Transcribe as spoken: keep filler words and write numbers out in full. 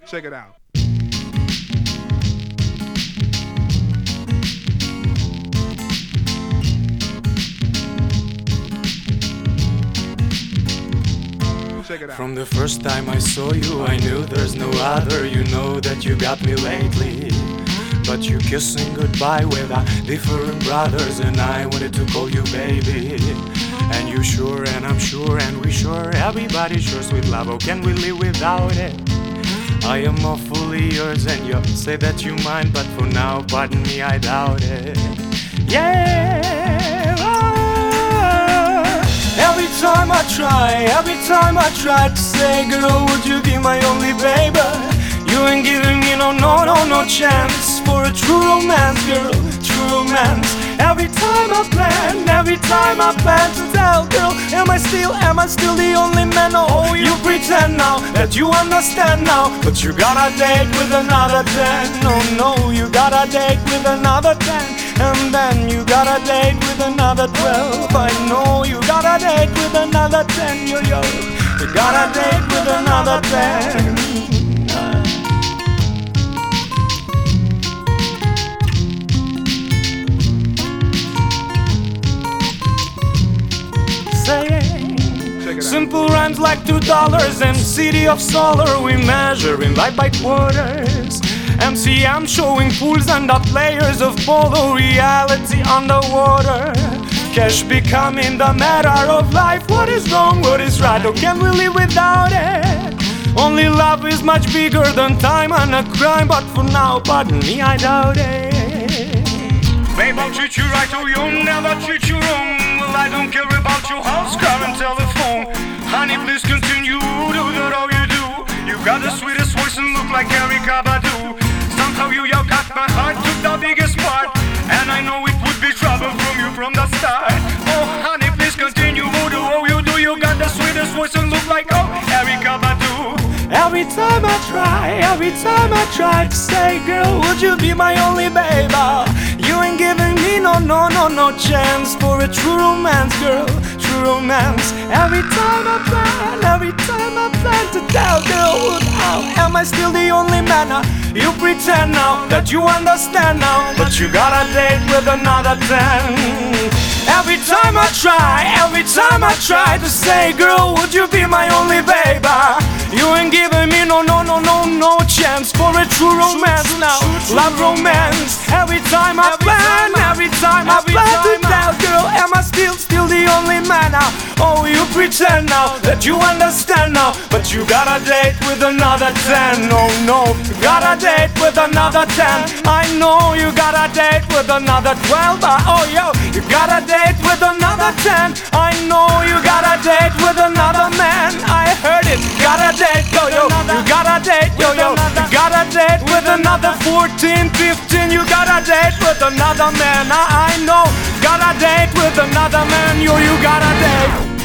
Check it out. Check it out. From the first time I saw you, I knew there's no other. You know that you got me lately, but you kissing goodbye with uh, different brothers, and I wanted to call you baby. And you sure, and I'm sure, and we sure, everybody sure, sweet love, how can we live without it? I am awfully yours, and you say that you mine, but for now, pardon me, I doubt it. Yeah, oh. Every time I try, every time I try to say, girl, would you be my only baby? You ain't giving me no, no, no, no chance for a true romance, girl, true romance. Every time I plan, every time I plan to tell, girl, am I still, am I still the only man? Oh, you pretend now that you understand now, but you got a date with another ten. No, no, you got a date with another ten, and then you got a date with another twelve. I know you got a date with another ten, yo, yo. You got a date with another ten. Simple rhymes like two dollars and city of solar. We measure in life by quarters. M C M showing fools and the players of polo. Reality underwater. Cash becoming the matter of life. What is wrong, what is right? How can we live without it? Only love is much bigger than time and a crime. But for now, pardon me, I doubt it. Babe, I'll treat you right or you'll never treat you wrong. Well, I don't care about your house, car and telephone. Honey, please continue, do that all you do. You got the sweetest voice and look like Erykah Badu. Somehow you, you got my heart, took the biggest part. And I know it would be trouble from you from the start. Oh, honey, please continue, do all you do. You got the sweetest voice and look like, oh, Erykah Badu. Every time I try, every time I try to say, girl, would you be my only baby? You ain't giving me no, no, no, no chance for a true romance, girl, true romance. Every time I plan, every time I plan to tell, girl, how am I still the only man? You pretend now that you understand now, but you got a date with another ten. Every time I try, every time I try to say, girl, would you be my only baby? You ain't giving me no, no, no, no, no chance for a true romance now, love romance. Every time I plan, every time I plan to tell, girl, am I still, still the only man now? Oh, you pretend now that you understand now, but you got a date with another ten. No, no, you got a date with another ten. I know you got a date with another twelve. Oh, yo, you got a date with another ten. I know you got a date with another man. I heard it, got a date, yo, yo. You got a date, yo, yo. You got a date with another fourteen, fifteen. You got a date with another man. I, I know, got a date with another man. Yo, you got a date.